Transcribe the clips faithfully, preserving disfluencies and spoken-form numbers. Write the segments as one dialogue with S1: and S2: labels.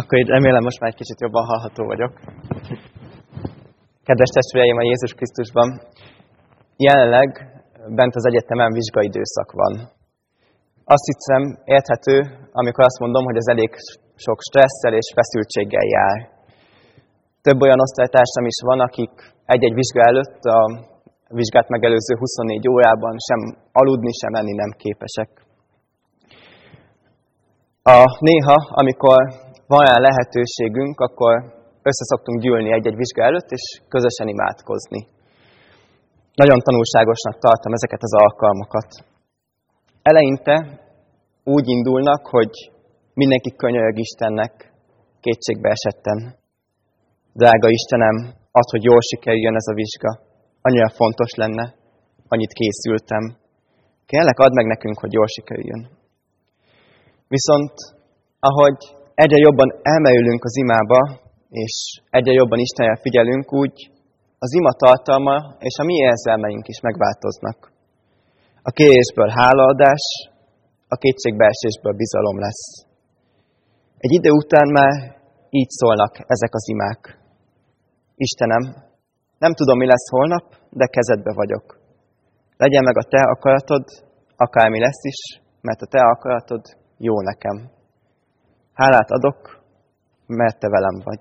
S1: Akkor így remélem most már egy kicsit jobban hallható vagyok. Kedves testvéreim a Jézus Krisztusban, jelenleg bent az egyetemen vizsgaidőszak van. Azt hiszem érthető, amikor azt mondom, hogy ez elég sok stresszel és feszültséggel jár. Több olyan osztálytársam is van, akik egy-egy vizsga előtt, a vizsgát megelőző huszonnégy órában sem aludni, sem enni nem képesek. A néha, amikor van rá lehetőségünk, akkor összeszoktunk gyűlni egy-egy vizsga előtt, és közösen imádkozni. Nagyon tanulságosnak tartom ezeket az alkalmakat. Eleinte úgy indulnak, hogy mindenki könyörög Istennek kétségbe esetten. Drága Istenem, add, hogy jól sikerüljön ez a vizsga. Annyira fontos lenne, annyit készültem. Kérlek, add meg nekünk, hogy jól sikerüljön. Viszont, ahogy egyre jobban elmerülünk az imába, és egyre jobban Istenre figyelünk, úgy az ima tartalma és a mi érzelmeink is megváltoznak. A kérésből hálaadás, a kétségbeesésből bizalom lesz. Egy idő után már így szólnak ezek az imák. Istenem, nem tudom, mi lesz holnap, de kezedbe vagyok. Legyen meg a te akaratod, akármi lesz is, mert a te akaratod jó nekem. Hálát adok, mert te velem vagy.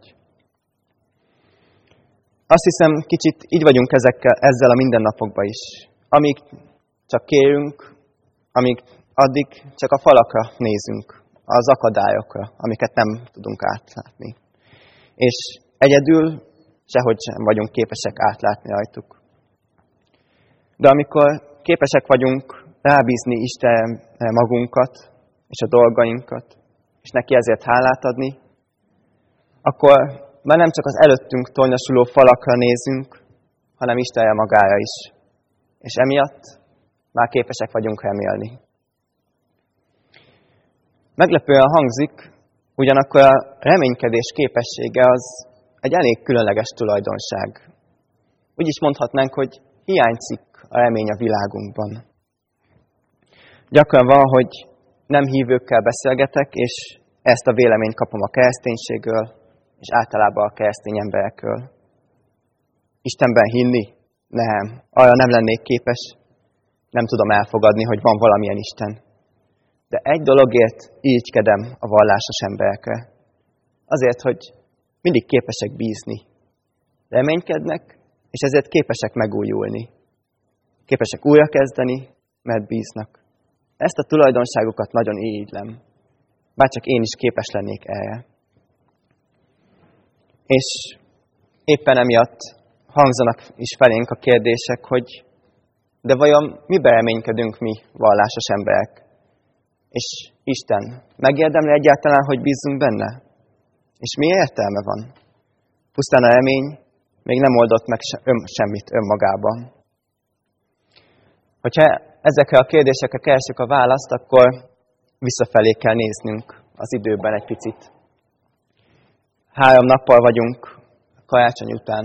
S1: Azt hiszem, kicsit így vagyunk ezekkel, ezzel a mindennapokban is. Amíg csak kérünk, amíg addig csak a falakra nézünk, az akadályokra, amiket nem tudunk átlátni. És egyedül sehogy sem vagyunk képesek átlátni rajtuk. De amikor képesek vagyunk rábízni Istenre magunkat és a dolgainkat, és neki ezért hálát adni, akkor már nem csak az előttünk tornyosuló falakra nézünk, hanem Istenre magára is. És emiatt már képesek vagyunk remélni. Meglepően hangzik, ugyanakkor a reménykedés képessége az egy elég különleges tulajdonság. Úgy is mondhatnánk, hogy hiányzik a remény a világunkban. Gyakran van, hogy nem hívőkkel beszélgetek, és ezt a véleményt kapom a kereszténységről, és általában a keresztény emberekről. Istenben hinni? Nem. Arra nem lennék képes. Nem tudom elfogadni, hogy van valamilyen Isten. De egy dologért irigykedem a vallásos emberekre. Azért, hogy mindig képesek bízni. Reménykednek, és ezért képesek megújulni. Képesek újrakezdeni, mert bíznak. Ezt a tulajdonságukat nagyon irigylem. Bárcsak én is képes lennék erre. És éppen emiatt hangzanak is felénk a kérdések, hogy de vajon miben reménykedünk mi, vallásos emberek? És Isten megérdemli egyáltalán, hogy bízzunk benne? És mi értelme van? Pusztán a remény még nem oldott meg semmit önmagában. Hogyha ezekre a kérdésekre keresjük a választ, akkor visszafelé kell néznünk az időben egy picit. Három nappal vagyunk a karácsony után.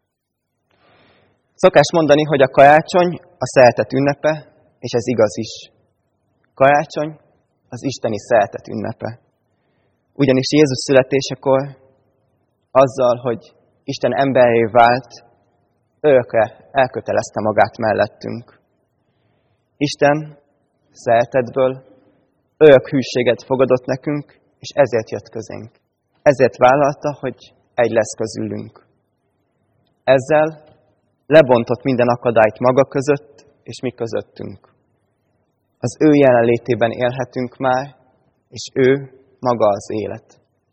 S1: Szokás mondani, hogy a karácsony a szeretet ünnepe, és ez igaz is. Karácsony az isteni szeretet ünnepe. Ugyanis Jézus születésekor azzal, hogy Isten emberré vált, örökre elkötelezte magát mellettünk. Isten szeretetből örök hűséget fogadott nekünk, és ezért jött közénk. Ezért vállalta, hogy egy lesz közülünk. Ezzel lebontott minden akadályt maga között, és mi közöttünk. Az ő jelenlétében élhetünk már, és ő maga az élet.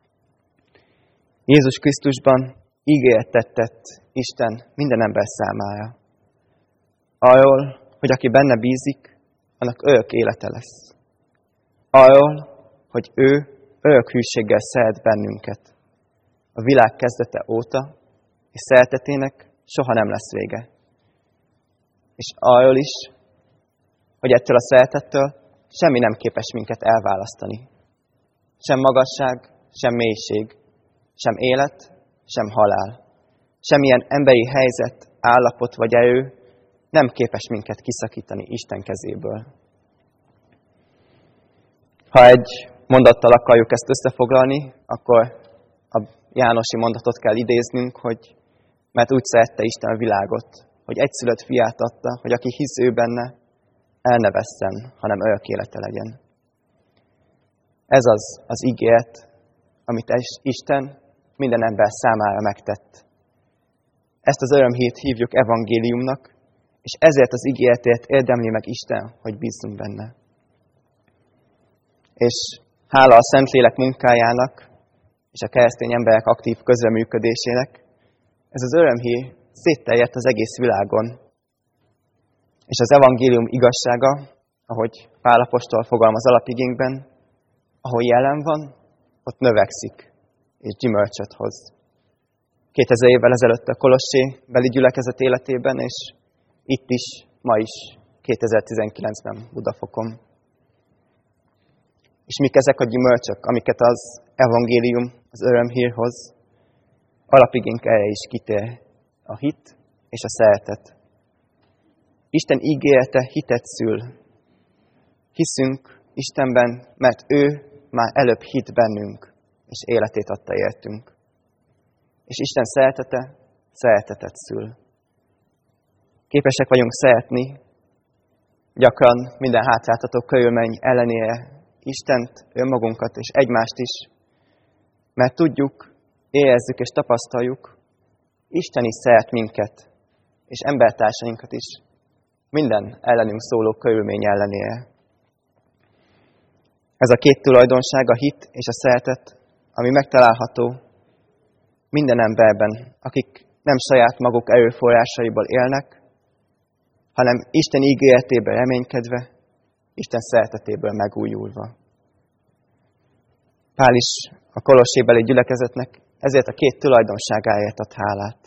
S1: Jézus Krisztusban ígéretet tett Isten minden ember számára. Arról, hogy aki benne bízik, annak örök élete lesz. Arról, hogy ő örök hűséggel szeret bennünket. A világ kezdete óta, és szeretetének soha nem lesz vége. És arról is, hogy ettől a szeretettől semmi nem képes minket elválasztani. Sem magasság, sem mélység, sem élet, sem halál. Semmilyen emberi helyzet, állapot vagy erő nem képes minket kiszakítani Isten kezéből. Ha egy mondattal akarjuk ezt összefoglalni, akkor a Jánosi mondatot kell idéznünk, hogy mert úgy szerette Isten a világot, hogy egyszülött fiát adta, hogy aki hisz ő benne, el ne vesszen, hanem örök élete legyen. Ez az az ígéret, amit Isten minden ember számára megtett. Ezt az örömhírt hívjuk evangéliumnak, és ezért az ígéretért érdemli meg Isten, hogy bízzunk benne. És hála a Szentlélek munkájának, és a keresztény emberek aktív közreműködésének, ez az örömhír szétterjedt az egész világon. És az evangélium igazsága, ahogy Pál apostol fogalmaz alapigénkben, ahol jelen van, ott növekszik, és gyümölcsöt hoz. kétezer évvel ezelőtt a Kolossé beli gyülekezet életében, és itt is, ma is, kétezer-tizenkilencben Budafokon. És mik ezek a gyümölcsök, amiket az evangélium, az örömhír hoz? Alapigénk erre is kitér: a hit és a szeretet. Isten ígérete hitet szül. Hiszünk Istenben, mert ő már előbb hitt bennünk, és életét adta értünk. És Isten szeretete szeretetet szül. Képesek vagyunk szeretni, gyakran minden hátráltató körülmény ellenére Istent, önmagunkat és egymást is, mert tudjuk, érezzük és tapasztaljuk, Isten is szeret minket, és embertársainkat is, minden ellenünk szóló körülmény ellenére. Ez a két tulajdonság, a hit és a szeretet, ami megtalálható minden emberben, akik nem saját maguk erőforrásaiból élnek, hanem Isten ígéretében reménykedve, Isten szeretetéből megújulva. Pál is a kolossébeli gyülekezetnek ezért a két tulajdonságáért ad hálát.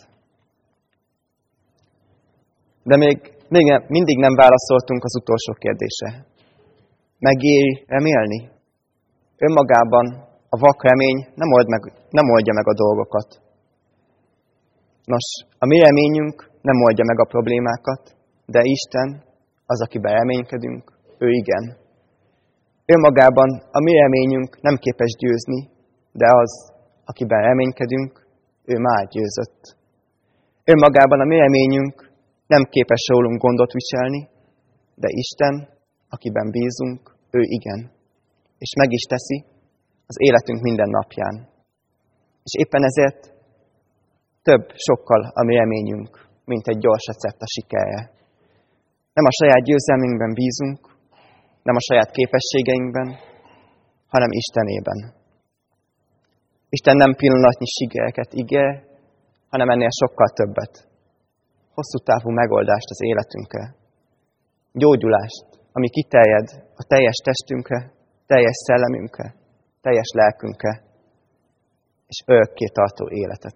S1: De még, még nem, mindig nem válaszoltunk az utolsó kérdésre. Megéri remélni? Önmagában a vak remény nem, old meg, nem oldja meg a dolgokat. Nos, a mi reményünk nem oldja meg a problémákat, de Isten, az, akiben reménykedünk, ő igen. Önmagában a mi reményünk nem képes győzni, de az, akiben reménykedünk, ő már győzött. Önmagában a mi reményünk nem képes rólunk gondot viselni, de Isten, akiben bízunk, ő igen. És meg is teszi az életünk minden napján. És éppen ezért több sokkal a mi reményünk, mint egy gyors recept a sikerre. Nem a saját győzelmünkben bízunk, nem a saját képességeinkben, hanem Istenében. Isten nem pillanatnyi sikereket ígér, hanem ennél sokkal többet. Hosszú távú megoldást az életünkre. Gyógyulást, ami kiterjed a teljes testünkre, teljes szellemünkre, teljes lelkünkre, és örökké tartó életet.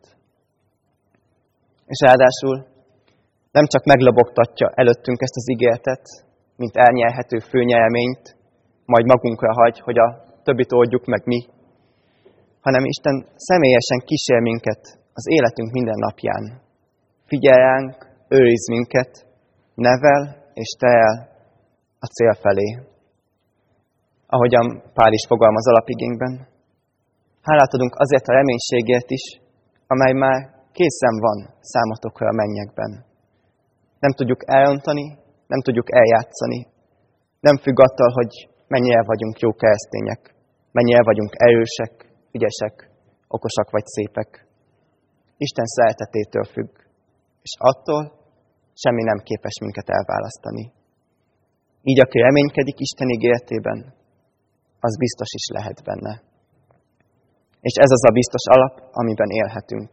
S1: És ráadásul nem csak meglobogtatja előttünk ezt az ígéretet, mint elnyerhető főnyereményt, majd magunkra hagy, hogy a többit oldjuk meg mi, hanem Isten személyesen kísér minket az életünk minden napján. Figyel ránk, őriz minket, nevel és terel a cél felé. Ahogyan Pál is fogalmaz alapigénkben, hálát adunk azért a reménységért is, amely már készen van számotokra a mennyekben. Nem tudjuk elrontani, nem tudjuk eljátszani. Nem függ attól, hogy mennyire vagyunk jó keresztények, mennyire vagyunk erősek, ügyesek, okosak vagy szépek. Isten szeretetétől függ, és attól semmi nem képes minket elválasztani. Így aki reménykedik Isten ígéretében, az biztos is lehet benne. És ez az a biztos alap, amiben élhetünk.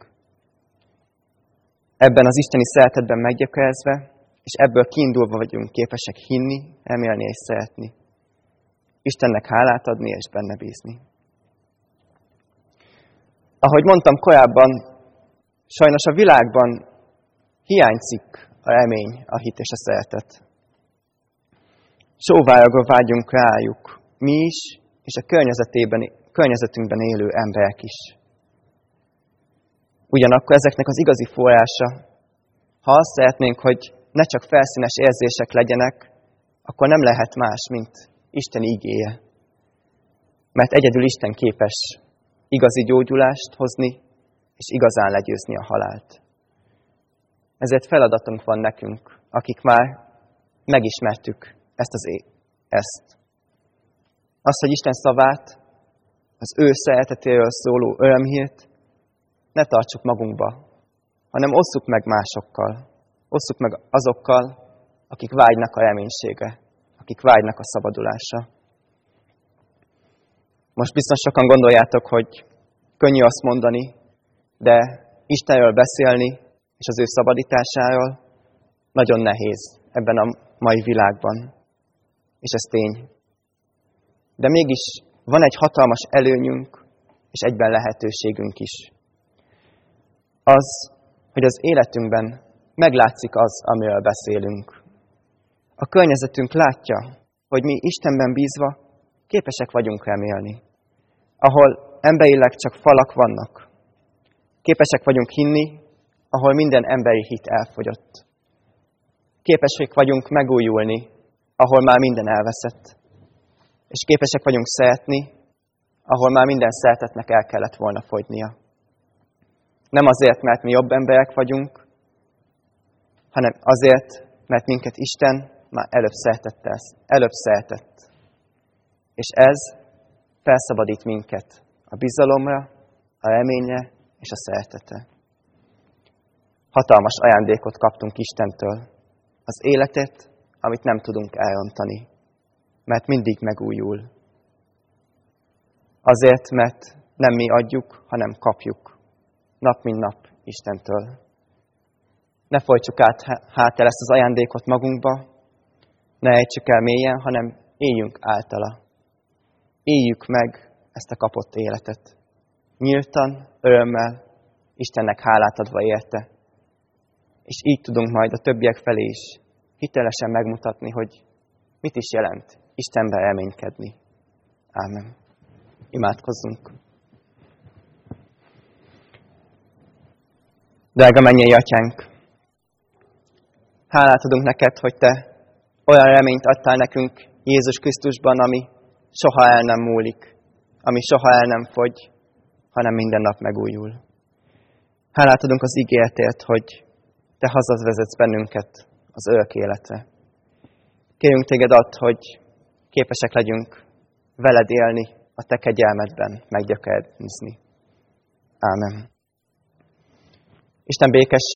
S1: Ebben az isteni szeretetben meggyökerezve, és ebből kiindulva vagyunk képesek hinni, remélni és szeretni. Istennek hálát adni és benne bízni. Ahogy mondtam korábban, sajnos a világban hiányzik a remény, a hit és a szeretet. Sóvárogva vágyunk rájuk, mi is, és a környezetében, környezetünkben élő emberek is. Ugyanakkor ezeknek az igazi forrása, ha azt szeretnénk, hogy ne csak felszínes érzések legyenek, akkor nem lehet más, mint Isten igéje. Mert egyedül Isten képes igazi gyógyulást hozni, és igazán legyőzni a halált. Ezért feladatunk van nekünk, akik már megismertük ezt az é- ezt. Azt, hogy Isten szavát, az ő szeretetéről szóló örömhírt ne tartsuk magunkba, hanem osszuk meg másokkal. Osszuk meg azokkal, akik vágynak a reménységre, akik vágynak a szabadulásra. Most biztos sokan gondoljátok, hogy könnyű azt mondani, de Istenről beszélni, és az ő szabadításáról nagyon nehéz ebben a mai világban. És ez tény. De mégis van egy hatalmas előnyünk, és egyben lehetőségünk is. Az, hogy az életünkben meglátszik az, amiről beszélünk. A környezetünk látja, hogy mi Istenben bízva képesek vagyunk remélni. Ahol emberileg csak falak vannak. Képesek vagyunk hinni, ahol minden emberi hit elfogyott. Képesek vagyunk megújulni, ahol már minden elveszett. És képesek vagyunk szeretni, ahol már minden szeretetnek el kellett volna fogynia. Nem azért, mert mi jobb emberek vagyunk, hanem azért, mert minket Isten már előbb szeretett, előbb szeretett. És ez felszabadít minket a bizalomra, a reményre és a szeretetre. Hatalmas ajándékot kaptunk Istentől. Az életet, amit nem tudunk elrontani, mert mindig megújul. Azért, mert nem mi adjuk, hanem kapjuk. Nap mint nap Istentől. Ne folytsuk át hát el ezt az ajándékot magunkba, ne ejtsük el mélyen, hanem éljünk általa. Éljük meg ezt a kapott életet. Nyíltan, örömmel, Istennek hálát adva érte. És így tudunk majd a többiek felé is hitelesen megmutatni, hogy mit is jelent Istenben reménykedni. Ámen. Imádkozzunk. Drága mennyei Atyánk, hálát adunk neked, hogy Te olyan reményt adtál nekünk Jézus Krisztusban, ami soha el nem múlik, ami soha el nem fogy, hanem minden nap megújul. Hálát adunk az ígéretért, hogy Te hazavezetsz bennünket az örök életre. Kérjünk Téged add, hogy képesek legyünk veled élni, a Te kegyelmedben meggyökerezni. Ámen. Isten békessége